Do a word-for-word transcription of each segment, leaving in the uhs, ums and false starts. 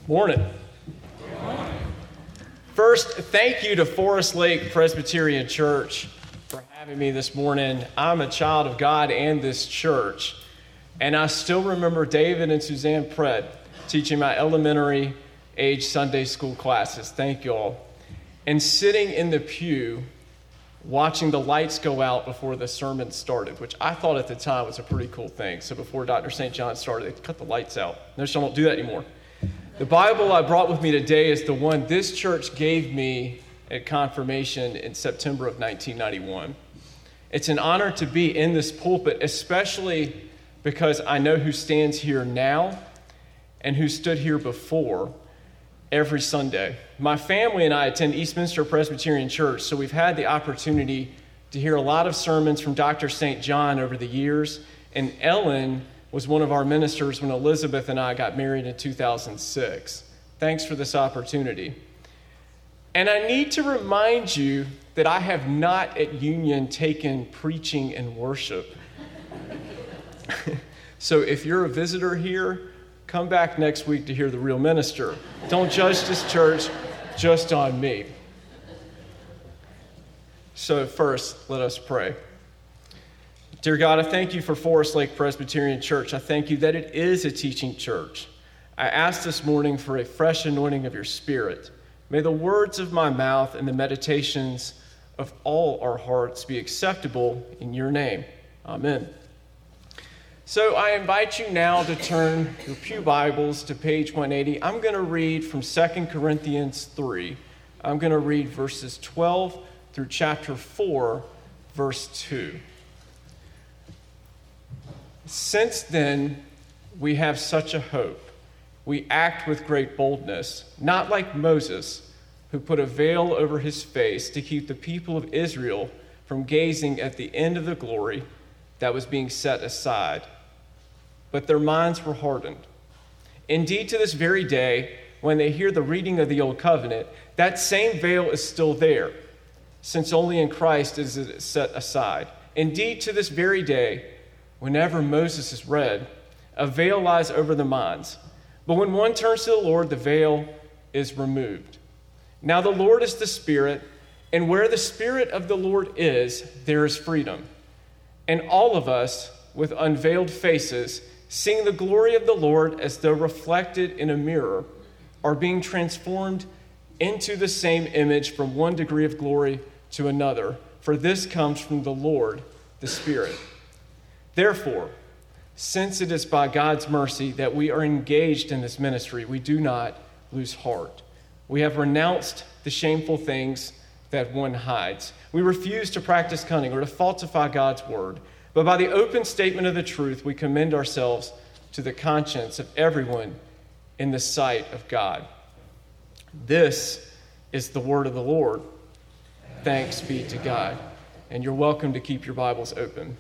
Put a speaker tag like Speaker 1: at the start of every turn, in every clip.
Speaker 1: Morning. First, thank you to Forest Lake Presbyterian Church for having me this morning. I'm a child of God and this church, and I still remember David and Suzanne Pred teaching my elementary age Sunday school classes. Thank you all. And sitting in the pew, watching the lights go out before the sermon started, which I thought at the time was a pretty cool thing. So before Doctor Saint John started, they cut the lights out. Notice I don't do that anymore. The Bible I brought with me today is the one this church gave me at confirmation in September of nineteen ninety-one. It's an honor to be in this pulpit, especially because I know who stands here now and who stood here before every Sunday. My family and I attend Eastminster Presbyterian Church, so we've had the opportunity to hear a lot of sermons from Doctor Saint John over the years, and Ellen was one of our ministers when Elizabeth and I got married in two thousand six. Thanks for this opportunity. And I need to remind you that I have not at Union taken preaching and worship. So if you're a visitor here, come back next week to hear the real minister. Don't judge this church just on me. So first, let us pray. Dear God, I thank you for Forest Lake Presbyterian Church. I thank you that it is a teaching church. I ask this morning for a fresh anointing of your Spirit. May the words of my mouth and the meditations of all our hearts be acceptable in your name. Amen. So I invite you now to turn your pew Bibles to page one eighty. I'm going to read from Second Corinthians three. I'm going to read verses twelve through chapter four, verse two. Since then, we have such a hope. We act with great boldness, not like Moses, who put a veil over his face to keep the people of Israel from gazing at the end of the glory that was being set aside. But their minds were hardened. Indeed, to this very day, when they hear the reading of the Old Covenant, that same veil is still there, since only in Christ is it set aside. Indeed, to this very day, whenever Moses is read, a veil lies over the minds. But when one turns to the Lord, the veil is removed. Now the Lord is the Spirit, and where the Spirit of the Lord is, there is freedom. And all of us, with unveiled faces, seeing the glory of the Lord as though reflected in a mirror, are being transformed into the same image from one degree of glory to another. For this comes from the Lord, the Spirit. Therefore, since it is by God's mercy that we are engaged in this ministry, we do not lose heart. We have renounced the shameful things that one hides. We refuse to practice cunning or to falsify God's word, but by the open statement of the truth, we commend ourselves to the conscience of everyone in the sight of God. This is the word of the Lord. Thanks be to God. And you're welcome to keep your Bibles open.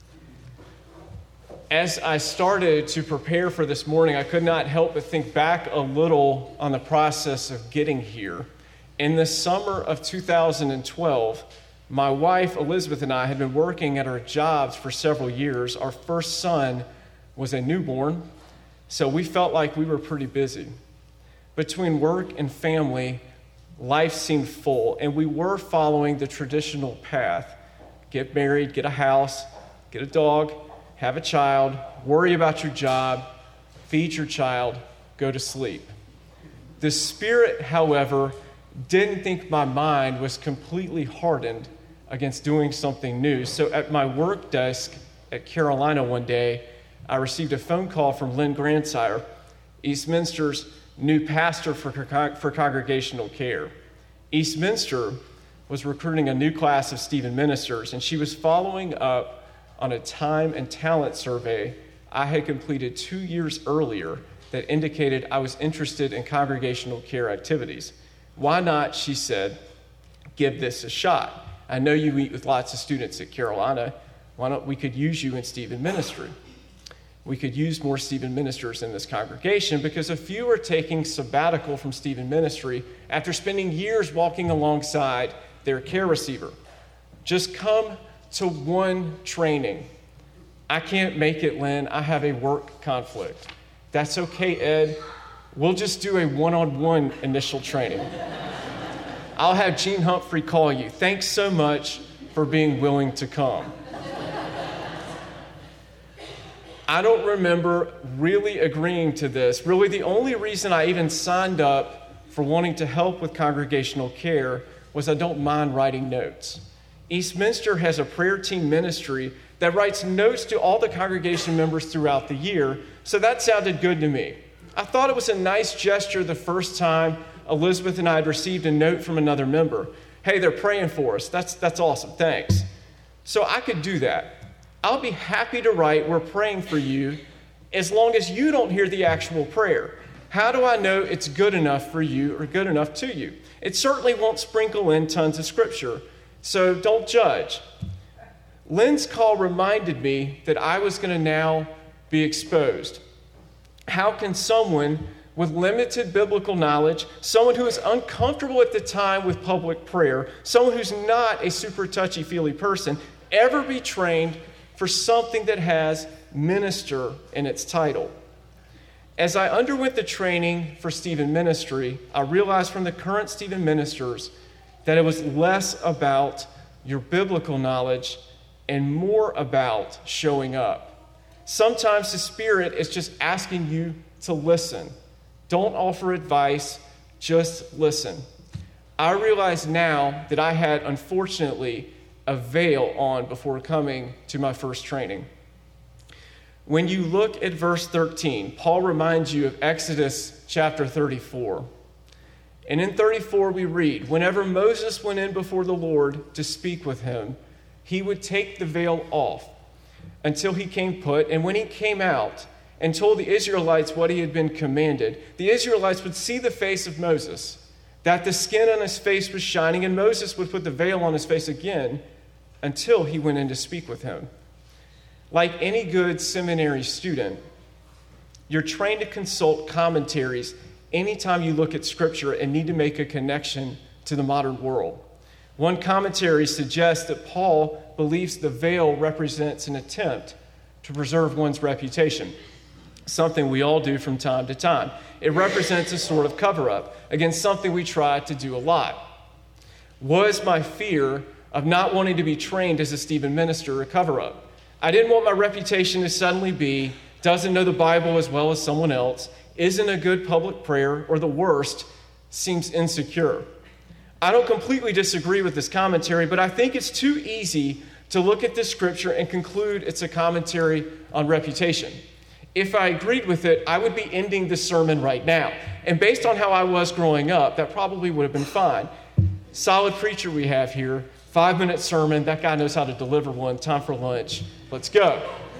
Speaker 1: As I started to prepare for this morning, I could not help but think back a little on the process of getting here. In the summer of two thousand twelve, my wife, Elizabeth, and I had been working at our jobs for several years. Our first son was a newborn, so we felt like we were pretty busy. Between work and family, life seemed full, and we were following the traditional path. Get married, get a house, get a dog, have a child, worry about your job, feed your child, go to sleep. The Spirit, however, didn't think my mind was completely hardened against doing something new. So at my work desk at Carolina one day, I received a phone call from Lynn Grandsire, Eastminster's new pastor for, for congregational care. Eastminster was recruiting a new class of Stephen ministers, and she was following up on a time and talent survey I had completed two years earlier that indicated I was interested in congregational care activities. Why not, she said, give this a shot? I know you meet with lots of students at Carolina. Why not we could use you in Stephen ministry? We could use more Stephen ministers in this congregation because a few are taking sabbatical from Stephen ministry after spending years walking alongside their care receiver. Just come to one training. I can't make it, Lynn. I have a work conflict. That's okay, Ed. We'll just do a one-on-one initial training. I'll have Gene Humphrey call you. Thanks so much for being willing to come. I don't remember really agreeing to this. Really, the only reason I even signed up for wanting to help with congregational care was I don't mind writing notes. Eastminster has a prayer team ministry that writes notes to all the congregation members throughout the year, so that sounded good to me. I thought it was a nice gesture the first time Elizabeth and I had received a note from another member. Hey, they're praying for us. That's, that's awesome. Thanks. So I could do that. I'll be happy to write, we're praying for you, as long as you don't hear the actual prayer. How do I know it's good enough for you or good enough to you? It certainly won't sprinkle in tons of scripture, so don't judge. Lynn's call reminded me that I was going to now be exposed. How can someone with limited biblical knowledge, someone who is uncomfortable at the time with public prayer, someone who's not a super touchy-feely person, ever be trained for something that has minister in its title? As I underwent the training for Stephen Ministry, I realized from the current Stephen ministers that it was less about your biblical knowledge and more about showing up. Sometimes the Spirit is just asking you to listen. Don't offer advice, just listen. I realize now that I had, unfortunately, a veil on before coming to my first training. When you look at verse thirteen, Paul reminds you of Exodus chapter thirty-four. And in thirty-four we read, whenever Moses went in before the Lord to speak with him, he would take the veil off until he came put, and when he came out and told the Israelites what he had been commanded, the Israelites would see the face of Moses, that the skin on his face was shining, and Moses would put the veil on his face again until he went in to speak with him. Like any good seminary student, you're trained to consult commentaries anytime you look at Scripture and need to make a connection to the modern world. One commentary suggests that Paul believes the veil represents an attempt to preserve one's reputation, something we all do from time to time. It represents a sort of cover-up against something we try to do a lot. Was my fear of not wanting to be trained as a Stephen minister a cover-up? I didn't want my reputation to suddenly be, doesn't know the Bible as well as someone else, isn't a good public prayer, or the worst, seems insecure. I don't completely disagree with this commentary, but I think it's too easy to look at this scripture and conclude it's a commentary on reputation. If I agreed with it, I would be ending the sermon right now. And based on how I was growing up, that probably would have been fine. Solid preacher we have here, five-minute sermon, that guy knows how to deliver one, time for lunch, let's go.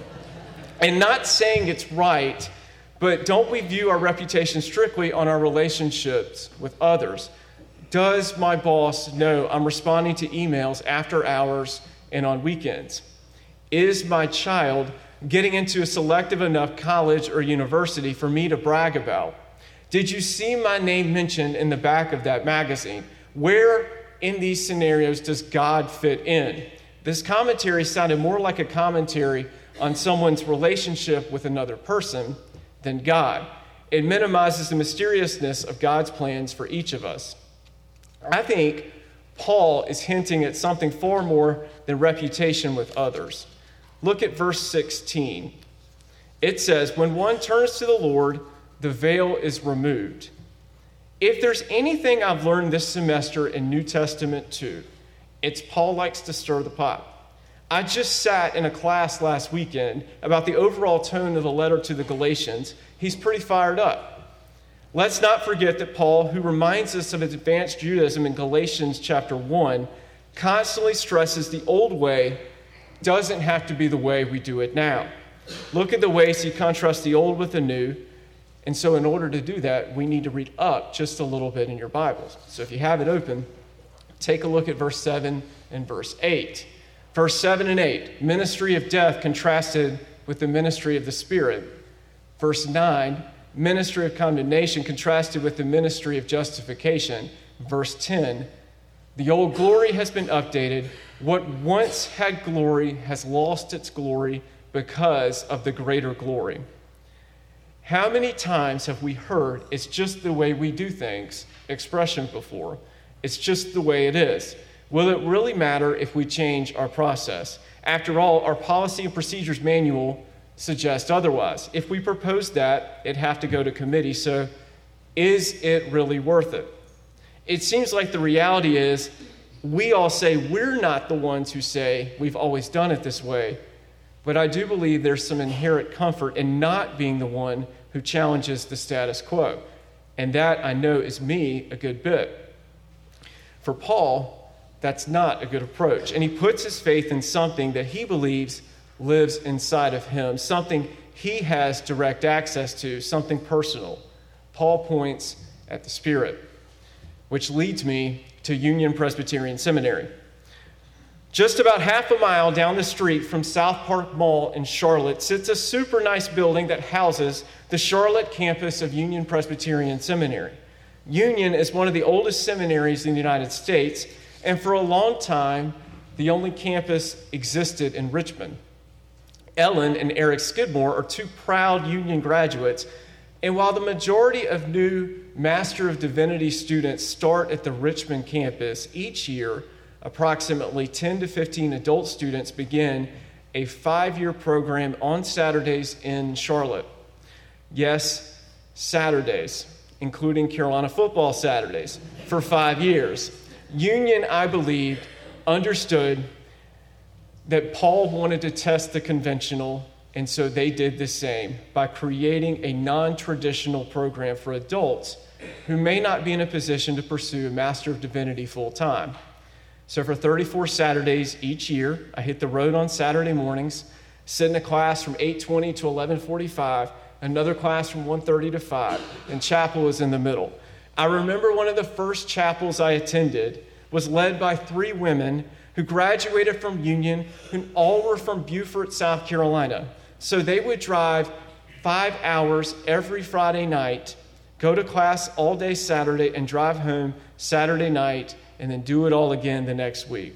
Speaker 1: And not saying it's right, but don't we view our reputation strictly on our relationships with others? Does my boss know I'm responding to emails after hours and on weekends? Is my child getting into a selective enough college or university for me to brag about? Did you see my name mentioned in the back of that magazine? Where in these scenarios does God fit in? This commentary sounded more like a commentary on someone's relationship with another person than God. It minimizes the mysteriousness of God's plans for each of us. I think Paul is hinting at something far more than reputation with others. Look at verse sixteen. It says, when one turns to the Lord, the veil is removed. If there's anything I've learned this semester in New Testament too, it's Paul likes to stir the pot. I just sat in a class last weekend about the overall tone of the letter to the Galatians. He's pretty fired up. Let's not forget that Paul, who reminds us of his advanced Judaism in Galatians chapter one, constantly stresses the old way doesn't have to be the way we do it now. Look at the ways he contrasts the old with the new. And so in order to do that, we need to read up just a little bit in your Bibles. So if you have it open, take a look at verse seven and verse eight. Verse seven and eight, ministry of death contrasted with the ministry of the Spirit. Verse nine, ministry of condemnation contrasted with the ministry of justification. Verse ten, the old glory has been updated. What once had glory has lost its glory because of the greater glory. How many times have we heard it's just the way we do things expression before? It's just the way it is. Will it really matter if we change our process? After all, our policy and procedures manual suggests otherwise. If we propose that, it'd have to go to committee. So is it really worth it? It seems like the reality is we all say we're not the ones who say we've always done it this way. But I do believe there's some inherent comfort in not being the one who challenges the status quo. And that, I know, is me a good bit. For Paul, that's not a good approach. And he puts his faith in something that he believes lives inside of him, something he has direct access to, something personal. Paul points at the Spirit, which leads me to Union Presbyterian Seminary. Just about half a mile down the street from South Park Mall in Charlotte sits a super nice building that houses the Charlotte campus of Union Presbyterian Seminary. Union is one of the oldest seminaries in the United States, and for a long time, the only campus existed in Richmond. Ellen and Eric Skidmore are two proud Union graduates, and while the majority of new Master of Divinity students start at the Richmond campus, each year, approximately ten to fifteen adult students begin a five-year program on Saturdays in Charlotte. Yes, Saturdays, including Carolina football Saturdays, for five years. Union, I believed, understood that Paul wanted to test the conventional, and so they did the same by creating a non-traditional program for adults who may not be in a position to pursue a Master of Divinity full-time. So for thirty-four Saturdays each year, I hit the road on Saturday mornings, sit in a class from eight twenty to eleven forty-five, another class from one thirty to five, and chapel is in the middle. I remember one of the first chapels I attended was led by three women who graduated from Union, who all were from Beaufort, South Carolina. So they would drive five hours every Friday night, go to class all day Saturday, and drive home Saturday night, and then do it all again the next week.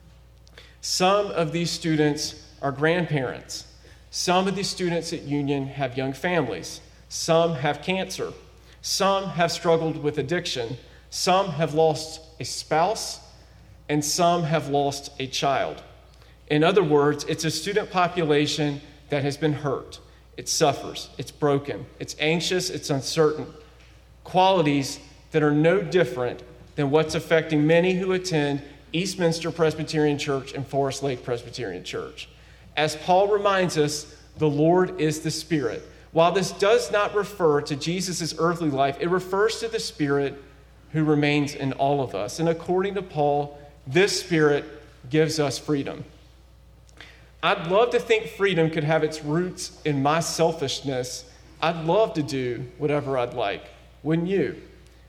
Speaker 1: Some of these students are grandparents. Some of these students at Union have young families. Some have cancer. Some have struggled with addiction. Some have lost a spouse, and some have lost a child. In other words, it's a student population that has been hurt. It suffers. It's broken. It's anxious. It's uncertain. Qualities that are no different than what's affecting many who attend Eastminster Presbyterian Church and Forest Lake Presbyterian Church. As Paul reminds us, the Lord is the Spirit. While this does not refer to Jesus' earthly life, it refers to the Spirit who remains in all of us. And according to Paul, this Spirit gives us freedom. I'd love to think freedom could have its roots in my selfishness. I'd love to do whatever I'd like. Wouldn't you?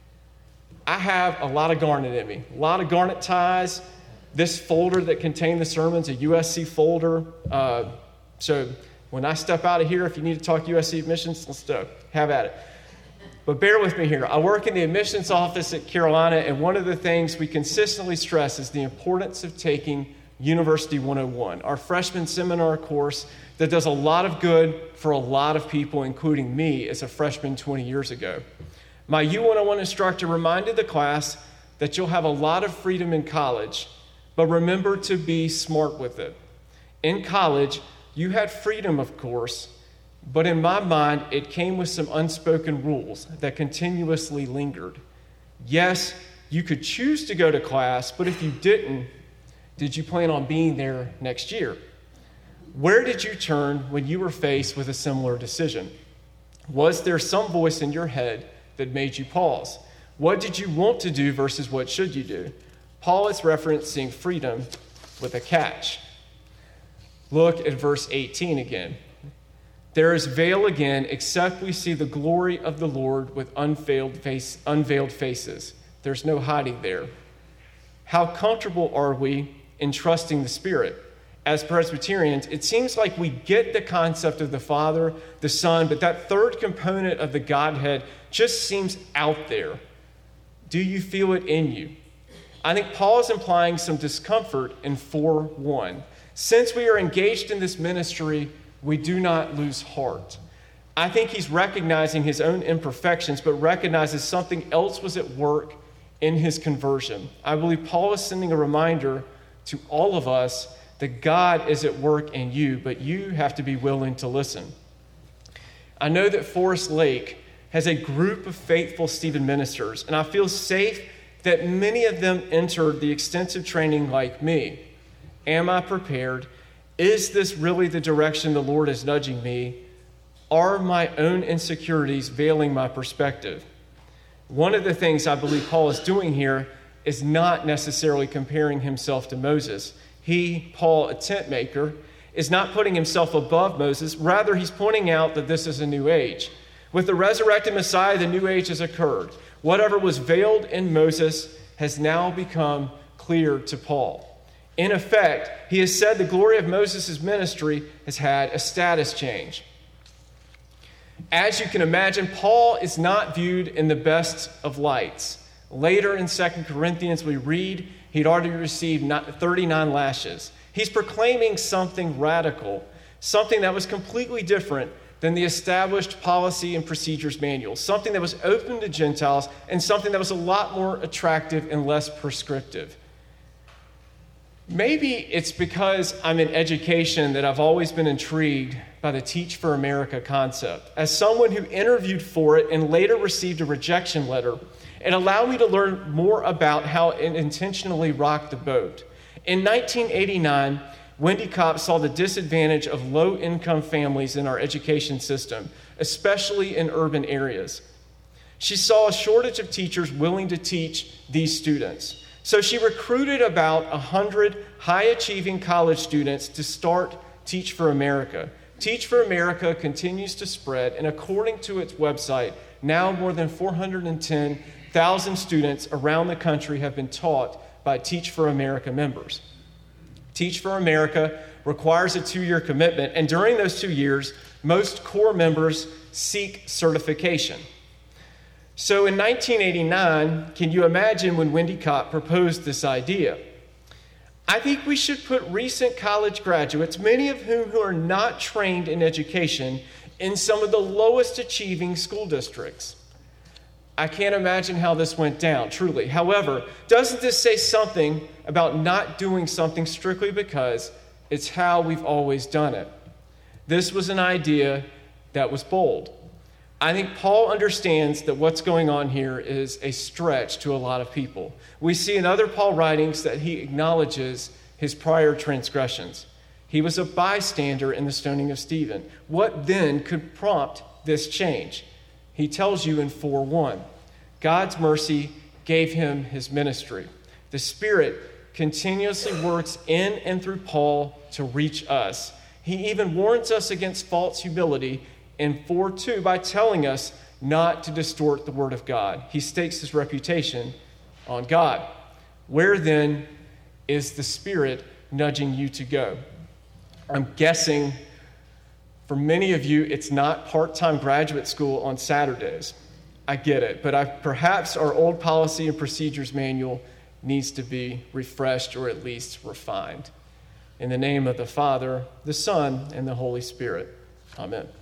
Speaker 1: I have a lot of garnet in me, a lot of garnet ties. This folder that contained the sermons, a U S C folder. Uh, so when I step out of here, if you need to talk U S C admissions, let's go. Have at it. But bear with me here. I work in the admissions office at Carolina, and one of the things we consistently stress is the importance of taking University one oh one, our freshman seminar course that does a lot of good for a lot of people, including me as a freshman twenty years ago. My U one oh one instructor reminded the class that you'll have a lot of freedom in college, but remember to be smart with it. In college, you had freedom, of course, but in my mind, it came with some unspoken rules that continuously lingered. Yes, you could choose to go to class, but if you didn't, did you plan on being there next year? Where did you turn when you were faced with a similar decision? Was there some voice in your head that made you pause? What did you want to do versus what should you do? Paul is referencing freedom with a catch. Look at verse eighteen again. There is veil again, except we see the glory of the Lord with unveiled face, unveiled faces. There's no hiding there. How comfortable are we in trusting the Spirit? As Presbyterians, it seems like we get the concept of the Father, the Son, but that third component of the Godhead just seems out there. Do you feel it in you? I think Paul is implying some discomfort in four one. Since we are engaged in this ministry, we do not lose heart. I think he's recognizing his own imperfections, but recognizes something else was at work in his conversion. I believe Paul is sending a reminder to all of us that God is at work in you, but you have to be willing to listen. I know that Forest Lake has a group of faithful Stephen ministers, and I feel safe that many of them entered the extensive training like me. Am I prepared? Is this really the direction the Lord is nudging me? Are my own insecurities veiling my perspective? One of the things I believe Paul is doing here is not necessarily comparing himself to Moses. He, Paul, a tent maker, is not putting himself above Moses. Rather, he's pointing out that this is a new age. With the resurrected Messiah, the new age has occurred. Whatever was veiled in Moses has now become clear to Paul. In effect, he has said the glory of Moses' ministry has had a status change. As you can imagine, Paul is not viewed in the best of lights. Later in Second Corinthians, we read he'd already received thirty-nine lashes. He's proclaiming something radical, something that was completely different than the established policy and procedures manual, something that was open to Gentiles and something that was a lot more attractive and less prescriptive. Maybe it's because I'm in education that I've always been intrigued by the Teach for America concept. As someone who interviewed for it and later received a rejection letter, it allowed me to learn more about how it intentionally rocked the boat. In nineteen eighty-nine, Wendy Kopp saw the disadvantage of low-income families in our education system, especially in urban areas. She saw a shortage of teachers willing to teach these students. So she recruited about one hundred high-achieving college students to start Teach for America. Teach for America continues to spread, and according to its website, now more than four hundred ten thousand students around the country have been taught by Teach for America members. Teach for America requires a two-year commitment, and during those two years, most core members seek certification. So in nineteen eighty-nine, can you imagine when Wendy Kopp proposed this idea? I think we should put recent college graduates, many of whom who are not trained in education, in some of the lowest achieving school districts. I can't imagine how this went down, truly. However, doesn't this say something about not doing something strictly because it's how we've always done it? This was an idea that was bold. I think Paul understands that what's going on here is a stretch to a lot of people. We see in other Paul writings that he acknowledges his prior transgressions. He was a bystander in the stoning of Stephen. What then could prompt this change? He tells you in four one, God's mercy gave him his ministry. The Spirit continuously works in and through Paul to reach us. He even warns us against false humility in four two by telling us not to distort the word of God. He stakes his reputation on God. Where then is the Spirit nudging you to go? I'm guessing for many of you, it's not part-time graduate school on Saturdays. I get it, but I, perhaps our old policy and procedures manual needs to be refreshed or at least refined. In the name of the Father, the Son, and the Holy Spirit. Amen.